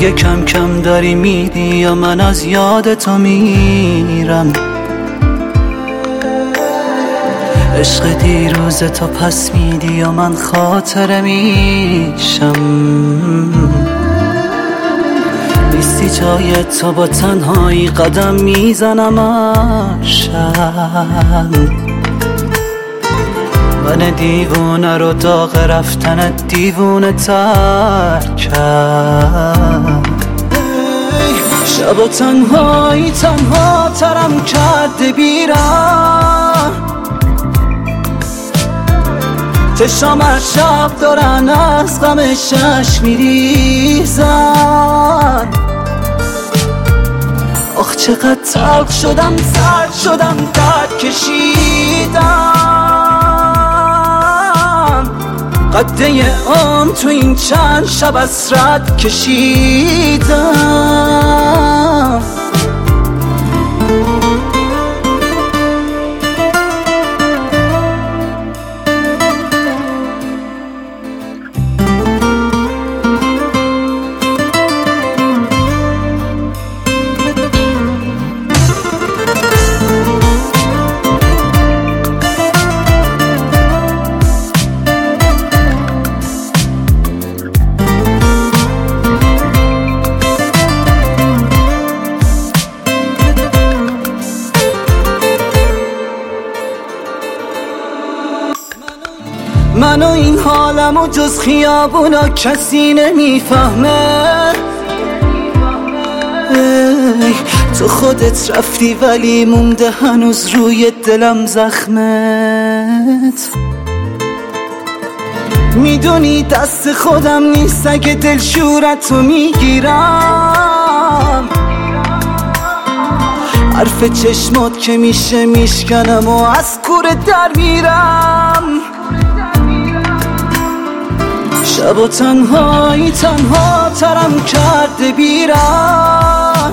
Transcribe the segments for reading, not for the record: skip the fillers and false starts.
دیگه کم کم داری میری یا من از یاد تو میرم؟ عشق دیروز تو پس میدی یا من خاطره میشم؟ نیستی جای تو با تنهایی قدم میزنم شب. من دیوونه رو داغ رفتن دیوونه تر کرد. شب و تنهایی تنها ترم کرده بیرم. چشام از شب دارن از غم شش میریزن. آخ چقدر تلخ شدم، سرد شدم، درد کشیدم. قده عمر تو این چند شب حسرت کشیدم. من و این حالمو جز خیابونا کسی نمیفهمه. تو خودت رفتی ولی مونده هنوز روی دلم زخمت. میدونی دست خودم نیست اگه دلشورتو میگیرم. حرف چشمات که میشه میشکنم و از کوره در میرم. شب و تنهایی تنها ترم کرده بیرم.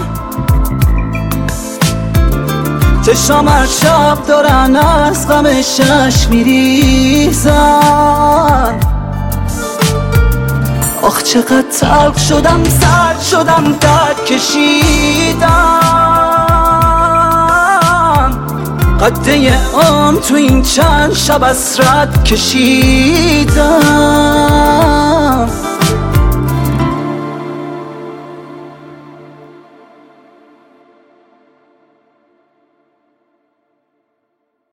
چشام هر شب دارن از غم شش میریزن. آخ چقدر تلخ شدم، سرد شدم، درد کشیدم. قده عمر تو این چند شب حسرت کشیدم.